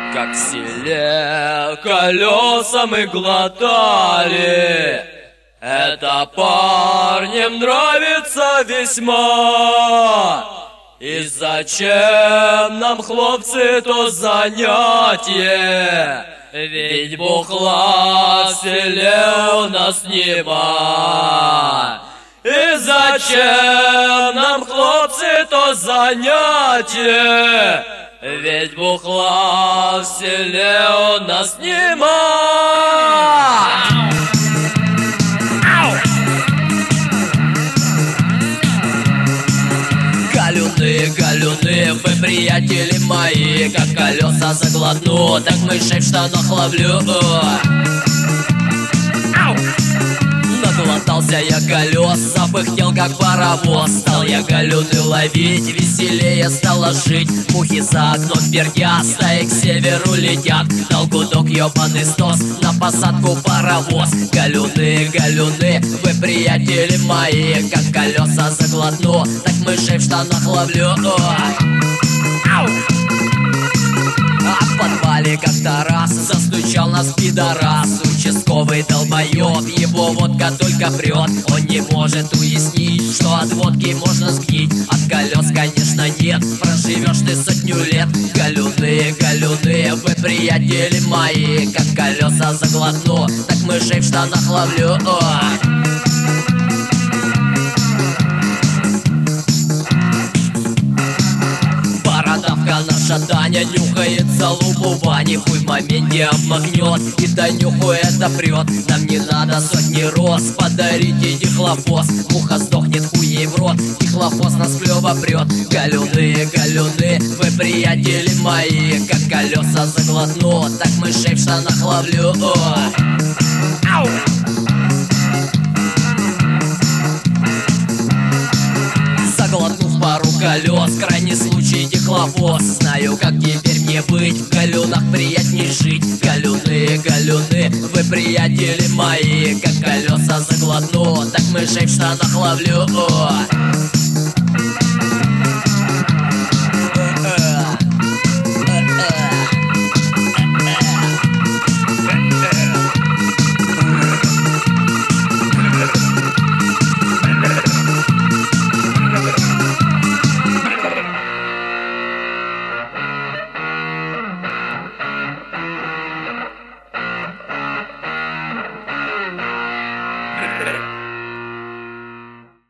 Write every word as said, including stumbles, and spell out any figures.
Как в селе колеса мы глотали, это парням нравится весьма. И зачем нам, хлопцы, то занятие? Ведь бухла в селе у нас нема. И зачем нам, хлопцы, то занятие? Ведь бухла в селе у нас нема. Галюны, галюны, вы, приятели мои, как колеса заглотну, так мышей в штанах ловлю. Наглотался я колес, запыхтел как паровоз. Стал я галюны ловить, веселее стало жить. Мухи за окном пердят, стаи к северу летят. Дал гудок ёбаный стос, на посадку паровоз. Галюны, галюны, вы, приятели мои, как колеса заглотну, так мышей в штанах ловлю. А в подвале как-то раз застучал нас пидорас. Участковый долбоёб, его водка только прет. Он не может уяснить, что от водки можно сгнить. От колес, конечно, нет, проживешь ты сотню лет. Галюны, галюны, вы, приятели мои, как колеса заглотну, так мышей в штанах ловлю. Бородавка наша Таня нюхает залупу Вани. Хуй в моменте обмакнет и до нюху это прет. Нам не надо сотни роз, подарите дихлофос. Муха сдохнет, хуй ей в рот, дихлофос нас клёво прет. Галюны, галюны, вы, приятели мои, как колеса заглотну, так мышей в штанах ловлю. Ау! Заглотнув пару колес, крайний случай дихлофос. Знаю, как теперь мне быть, в галюнах приятней жить. Галюны, галюны, вы, приятели мои, как колеса заглотну, так мышей в штанах ловлю.